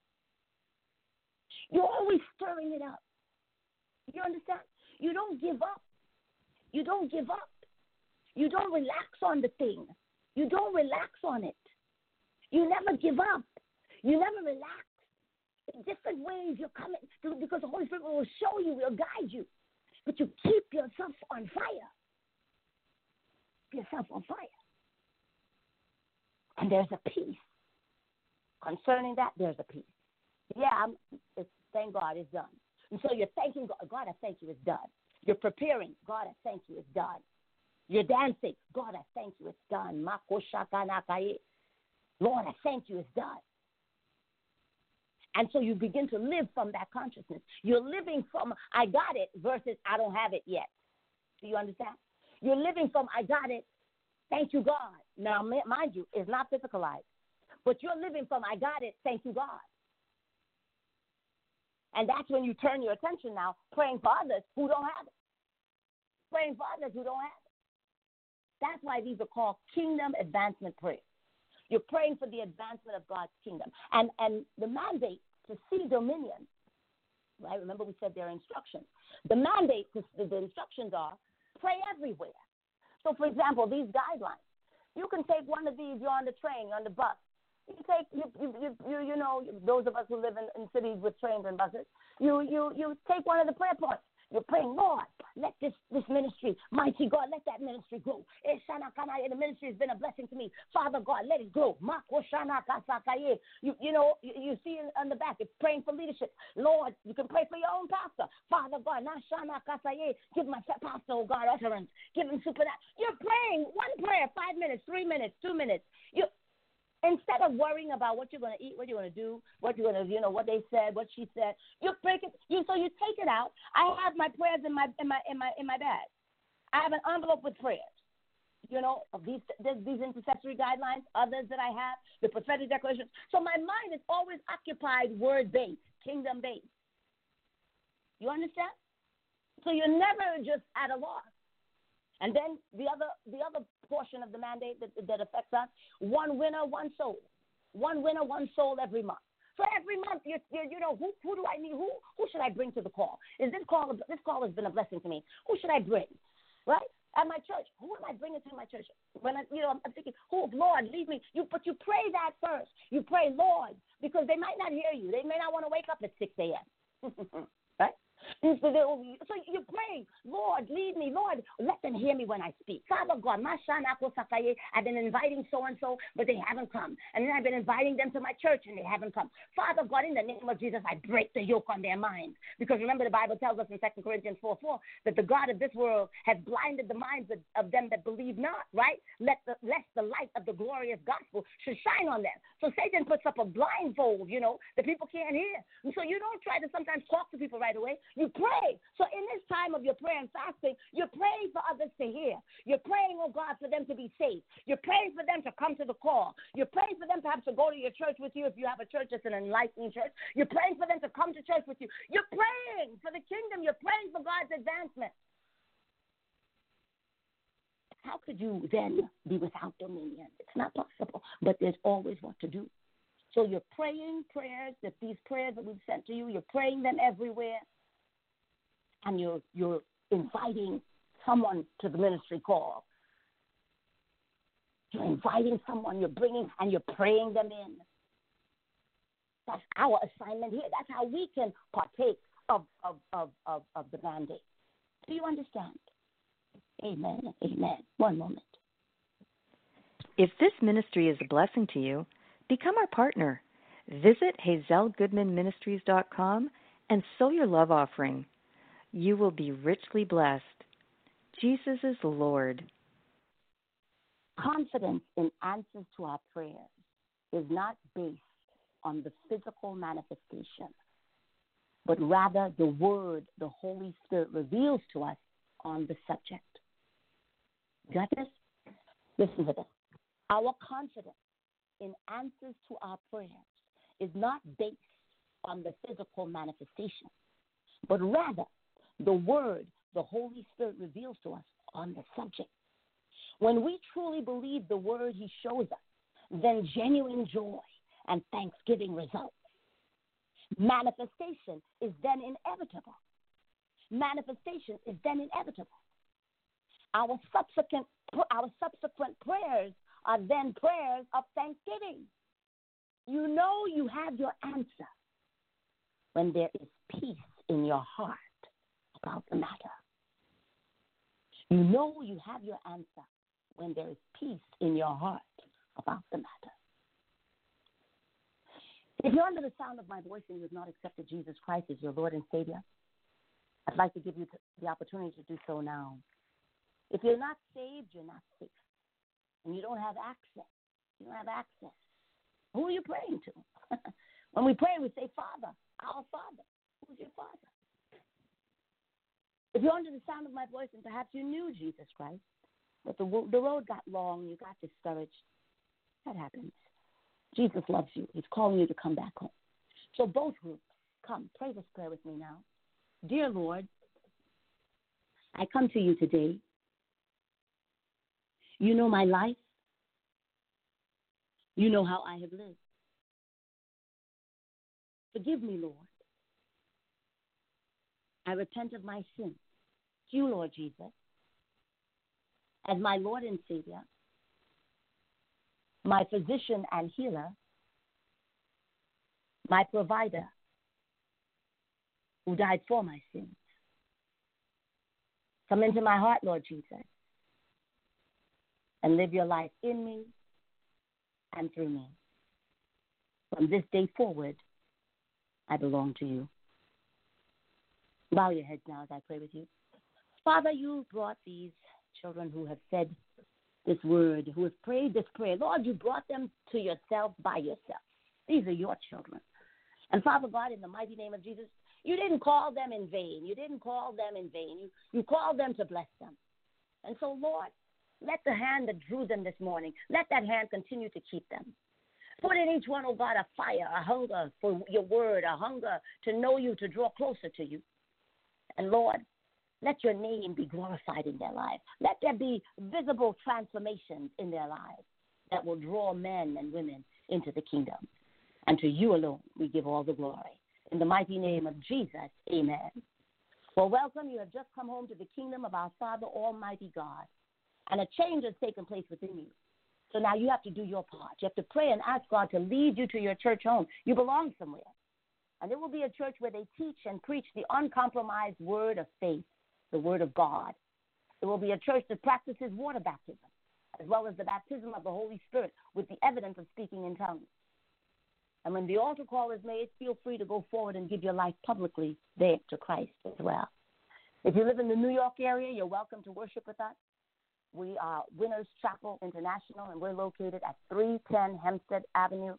You're always stirring it up. You understand? You don't give up. You don't give up. You don't relax on the thing. You don't relax on it. You never give up. You never relax. In different ways you're coming through because the Holy Spirit will show you, will guide you. But you keep yourself on fire. Keep yourself on fire. And there's a peace. Concerning that, there's a peace. Yeah, thank God it's done. And so you're thanking God. God, I thank you, it's done. You're preparing. God, I thank you, it's done. You're dancing. God, I thank you, it's done. Lord, I thank you, it's done. And so you begin to live from that consciousness. You're living from I got it versus I don't have it yet. Do you understand? You're living from I got it, thank you, God. Now, mind you, it's not physicalized. But you're living from I got it, thank you, God. And that's when you turn your attention now, praying for others who don't have it. Praying for others who don't have it. That's why these are called kingdom advancement prayers. You're praying for the advancement of God's kingdom. And the mandate to see dominion, right? Remember we said there are instructions. The mandate, the instructions are pray everywhere. So, for example, these guidelines, you can take one of these, you're on the train, you're on the bus. You take, you know, those of us who live in cities with trains and buses, you take one of the prayer points. You're praying, Lord, let this ministry, mighty God, let that ministry grow. The ministry has been a blessing to me. Father God, let it grow. You know, you see on the back, it's praying for leadership. Lord, you can pray for your own pastor. Father God, give my pastor, oh God, utterance. Give him supernatural. You're praying one prayer, 5 minutes, 3 minutes, 2 minutes. Instead of worrying about what you're going to eat, what you're going to do, what you're going to, you know, what they said, what she said, you break it. So you take it out. I have my prayers in my bag. I have an envelope with prayers. You know, of these intercessory guidelines, others that I have, the prophetic declarations. So my mind is always occupied, word-based, kingdom-based. You understand? So you're never just at a loss. And then the other portion of the mandate that affects us, one winner, one soul. One winner, one soul every month. So every month, you know, who do I need? Who should I bring to the call? This call has been a blessing to me. Who should I bring? Right? At my church, who am I bringing to my church? When I'm thinking, who, Lord, lead me. But you pray that first. You pray, Lord, because they might not hear you. They may not want to wake up at 6 a.m. Right? So you pray, Lord, lead me. Lord, let them hear me when I speak. Father God, I've been inviting so-and-so, but they haven't come. And then I've been inviting them to my church, and they haven't come. Father God, in the name of Jesus, I break the yoke on their minds. Because remember, the Bible tells us in 2 Corinthians 4:4 that the God of this world has blinded the minds of them that believe not, right? Lest the light of the glorious gospel should shine on them. So Satan puts up a blindfold, you know, that people can't hear. And so you don't try to sometimes talk to people right away. You pray. So in this time of your prayer and fasting, you're praying for others to hear. You're praying, oh God, for them to be safe. You're praying for them to come to the call. You're praying for them perhaps to go to your church with you if you have a church that's an enlightened church. You're praying for them to come to church with you. You're praying for the kingdom. You're praying for God's advancement. How could you then be without dominion? It's not possible, but there's always what to do. So you're praying prayers, that these prayers that we've sent to you, you're praying them everywhere. And you're inviting someone to the ministry call. You're inviting someone, you're bringing, and you're praying them in. That's our assignment here. That's how we can partake of the mandate. Do you understand? Amen. Amen. One moment. If this ministry is a blessing to you, become our partner. Visit HazelGoodmanMinistries.com and sow your love offering. You will be richly blessed. Jesus is Lord. Confidence in answers to our prayers is not based on the physical manifestation, but rather the word the Holy Spirit reveals to us on the subject. Got this? Listen to this. Our confidence in answers to our prayers is not based on the physical manifestation, but rather the word the Holy Spirit reveals to us on the subject. When we truly believe the word he shows us, then genuine joy and thanksgiving results. Manifestation is then inevitable. Manifestation is then inevitable. Our subsequent prayers are then prayers of thanksgiving. You know you have your answer when there is peace in your heart about the matter. You know you have your answer when there is peace in your heart about the matter. If you're under the sound of my voice and you have not accepted Jesus Christ as your Lord and Savior, I'd like to give you the opportunity to do so now. If you're not saved, you're not safe. And you don't have access. You don't have access. Who are you praying to? When we pray, we say, Father, our Father. Who's your Father? If you're under the sound of my voice and perhaps you knew Jesus Christ, but the road got long, you got discouraged, that happens. Jesus loves you. He's calling you to come back home. So both groups, come. Pray this prayer with me now. Dear Lord, I come to you today. You know my life. You know how I have lived. Forgive me, Lord. I repent of my sins. You, Lord Jesus, as my Lord and Savior, my physician and healer, my provider, who died for my sins. Come into my heart, Lord Jesus, and live your life in me and through me. From this day forward, I belong to you. Bow your heads now as I pray with you. Father, you brought these children who have said this word, who have prayed this prayer. Lord, you brought them to yourself by yourself. These are your children. And Father God, in the mighty name of Jesus, you didn't call them in vain. You didn't call them in vain. You called them to bless them. And so, Lord, let the hand that drew them this morning, let that hand continue to keep them. Put in each one, oh God, a fire, a hunger for your word, a hunger to know you, to draw closer to you. And Lord, let your name be glorified in their lives. Let there be visible transformations in their lives that will draw men and women into the kingdom. And to you alone we give all the glory. In the mighty name of Jesus, amen. Well, welcome. You have just come home to the kingdom of our Father, Almighty God. And a change has taken place within you. So now you have to do your part. You have to pray and ask God to lead you to your church home. You belong somewhere. And there will be a church where they teach and preach the uncompromised word of faith, the word of God. There will be a church that practices water baptism, as well as the baptism of the Holy Spirit with the evidence of speaking in tongues. And when the altar call is made, feel free to go forward and give your life publicly there to Christ as well. If you live in the New York area, you're welcome to worship with us. We are Winners Chapel International, and we're located at 310 Hempstead Avenue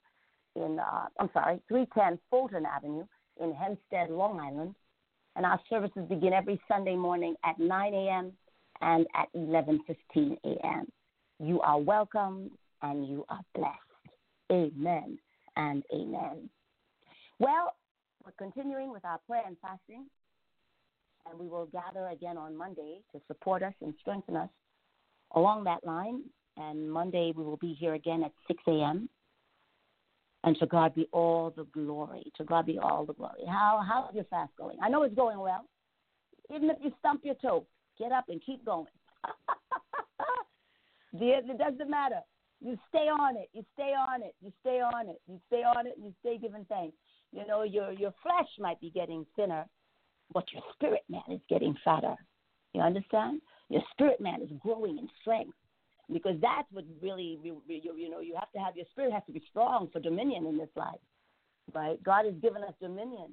310 Fulton Avenue in Hempstead, Long Island. And our services begin every Sunday morning at 9 a.m. and at 11:15 a.m. You are welcome and you are blessed. Amen and amen. Well, we're continuing with our prayer and fasting, and we will gather again on Monday to support us and strengthen us along that line. And Monday we will be here again at 6 a.m. And to God be all the glory. To God be all the glory. How's your fast going? I know it's going well. Even if you stump your toe, get up and keep going. It doesn't matter. You stay on it. You stay on it. You stay on it. You stay on it. And you stay giving thanks. You know, your flesh might be getting thinner, but your spirit man is getting fatter. You understand? Your spirit man is growing in strength. Because that's what really, you have to have, your spirit has to be strong for dominion in this life, right? God has given us dominion,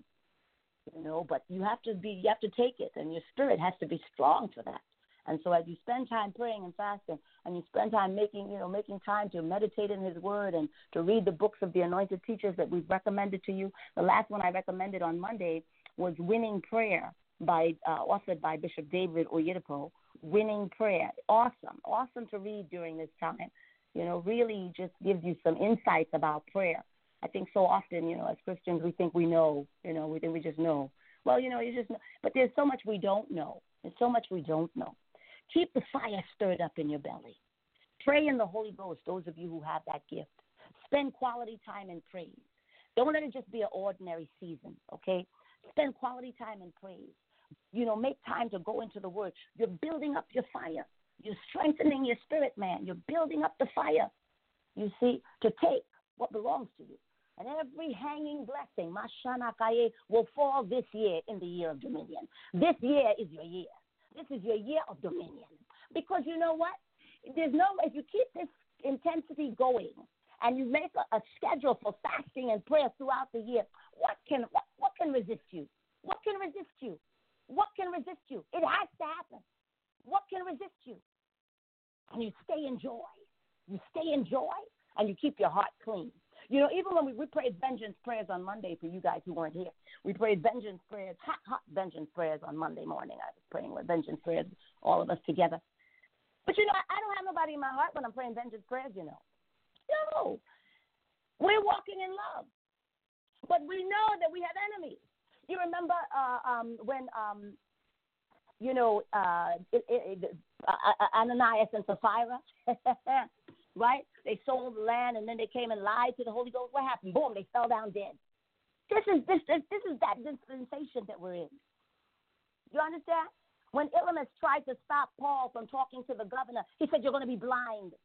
but you have to take it, and your spirit has to be strong for that. And so as you spend time praying and fasting, and you spend time making time to meditate in His Word and to read the books of the anointed teachers that we've recommended to you. The last one I recommended on Monday was Winning Prayer, authored by Bishop David Oyedepo. Winning Prayer. Awesome to read during this time. Really just gives you some insights about prayer. I think so often, as Christians, we think we know, we think we just know. Well, you just know. But there's so much we don't know. There's so much we don't know. Keep the fire stirred up in your belly. Pray in the Holy Ghost, those of you who have that gift. Spend quality time in praise. Don't let it just be an ordinary season, okay? Spend quality time in praise. Make time to go into the Word. You're building up your fire. You're strengthening your spirit, man. You're building up the fire, you see, to take what belongs to you. And every hanging blessing, Mashanakaye, will fall this year in the year of dominion. This year is your year. This is your year of dominion. Because you know what? If you keep this intensity going and you make a schedule for fasting and prayer throughout the year, what can resist you? What can resist you? What can resist you? It has to happen. What can resist you? And you stay in joy. You stay in joy, and you keep your heart clean. Even when we prayed vengeance prayers on Monday for you guys who weren't here, we prayed vengeance prayers, hot vengeance prayers on Monday morning. I was praying with vengeance prayers, all of us together. But, I don't have nobody in my heart when I'm praying vengeance prayers, No. We're walking in love. But we know that we have enemies. You remember when Ananias and Sapphira, right? They sold the land and then they came and lied to the Holy Ghost. What happened? Boom, they fell down dead. This is that dispensation that we're in. You understand? When Elymas tried to stop Paul from talking to the governor, he said, "You're going to be blind."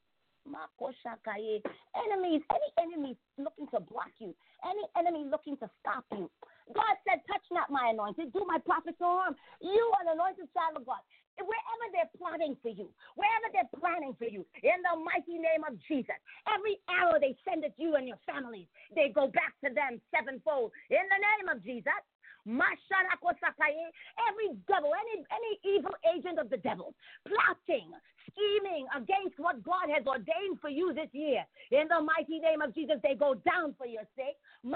Enemies, any enemy looking to block you, any enemy looking to stop you. God said, "Touch not my anointed, do my prophets no harm." You are an anointed child of God. Wherever they're plotting for you, wherever they're planning for you, in the mighty name of Jesus, every arrow they send at you and your families, they go back to them sevenfold. In the name of Jesus. Every devil, any evil agent of the devil, plotting, scheming against what God has ordained for you this year, in the mighty name of Jesus, they go down for your sake.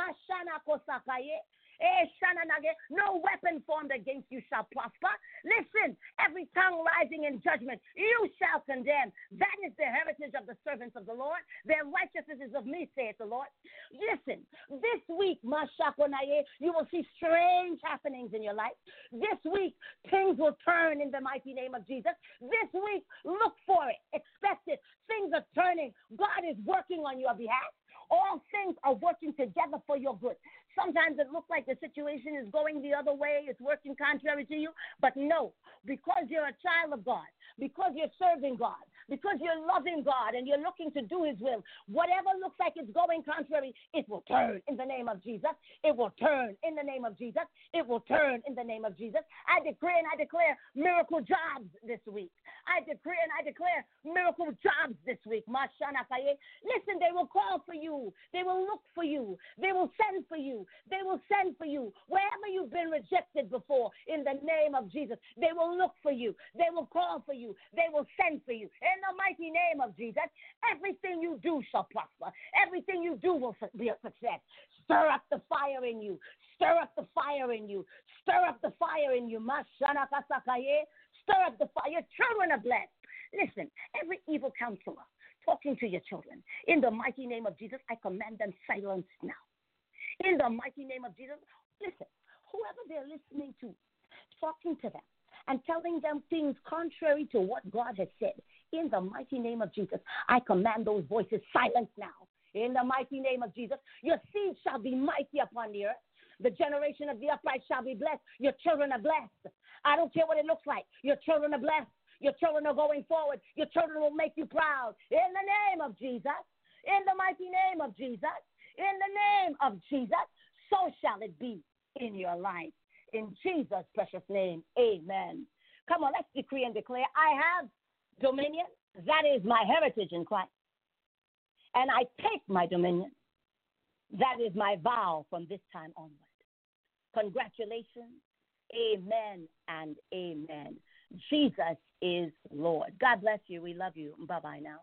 No weapon formed against you shall prosper. Listen, every tongue rising in judgment, you shall condemn. That is the heritage of the servants of the Lord. Their righteousness is of me, saith the Lord. Listen, this week, you will see strange happenings in your life. This week, things will turn in the mighty name of Jesus. This week, look for it. Expect it. Things are turning. God is working on your behalf. All things are working together for your good. Sometimes it looks like the situation is going the other way. It's working contrary to you. But no, because you're a child of God, because you're serving God, because you're loving God and you're looking to do his will, whatever looks like it's going contrary, it will turn in the name of Jesus. It will turn in the name of Jesus. It will turn in the name of Jesus. I decree and I declare miracle jobs this week. I decree and I declare miracle jobs this week. Listen, they will call for you. They will look for you. They will send for you. They will send for you. Wherever you've been rejected before, in the name of Jesus, they will look for you. They will call for you. They will send for you. In the mighty name of Jesus, everything you do shall prosper. Everything you do will be a success. Stir up the fire in you. Stir up the fire in you. Stir up the fire in you. Stir up the fire. Your children are blessed. Listen, every evil counselor talking to your children, in the mighty name of Jesus, I command them silence now. In the mighty name of Jesus, listen, whoever they're listening to, talking to them and telling them things contrary to what God has said, in the mighty name of Jesus, I command those voices silence now. In the mighty name of Jesus, your seed shall be mighty upon the earth. The generation of the upright shall be blessed. Your children are blessed. I don't care what it looks like. Your children are blessed. Your children are going forward. Your children will make you proud. In the name of Jesus. In the mighty name of Jesus. In the name of Jesus. So shall it be in your life. In Jesus' precious name. Amen. Come on, let's decree and declare. I have dominion. That is my heritage in Christ. And I take my dominion. That is my vow from this time onward. Congratulations. Amen and amen. Jesus is Lord. God bless you. We love you. Bye-bye now.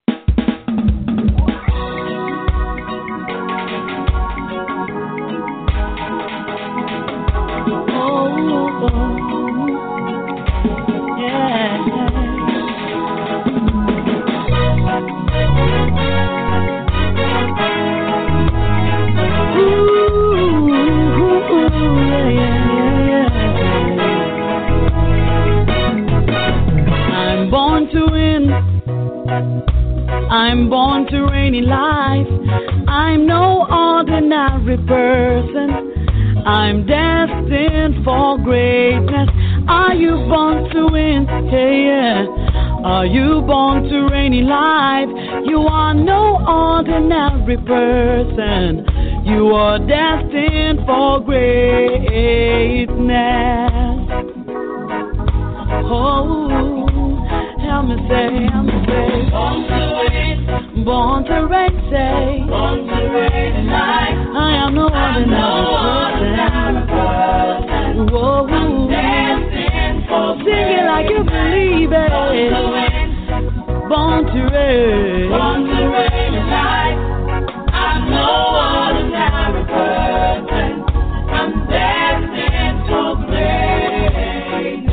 I'm born to reign in life. I'm no ordinary person. I'm destined for greatness. Are you born to win? Yeah. Are you born to reign in life? You are no ordinary person. You are destined for greatness. Oh. Help me say, born to reign, say, born to reign in life. I am no ordinary person. Whoa, I'm dancing for sing it like you believe it. Born to reign in life. I'm no ordinary person. I'm dancing for greatness.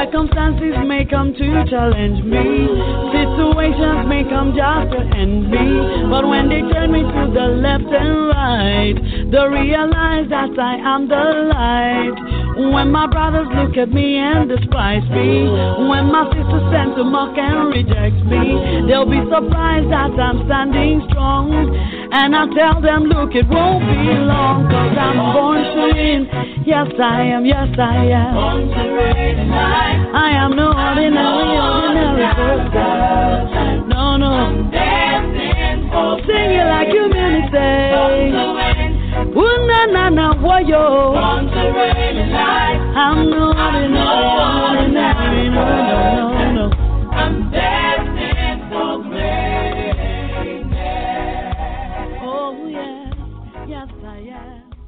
Circumstances may come to challenge me. Situations may come just to end me. But when they turn me to the left and right, they realize that I am the light. When my brothers look at me and despise me, when my sisters tend to mock and reject me, they'll be surprised that I'm standing strong. And I tell them, look, it won't be long, 'cause I'm born to win. Yes, I am, yes, I am. Born to reign in life. I am no ordinary person. No, no. I'm destined for sing it like you mean it, say. Born to win. Ooh, na, na, na, woyo. Born to reign in life. I'm no ordinary, no, no, no, no. I'm destined for greatness. Oh, yes, yes, I am.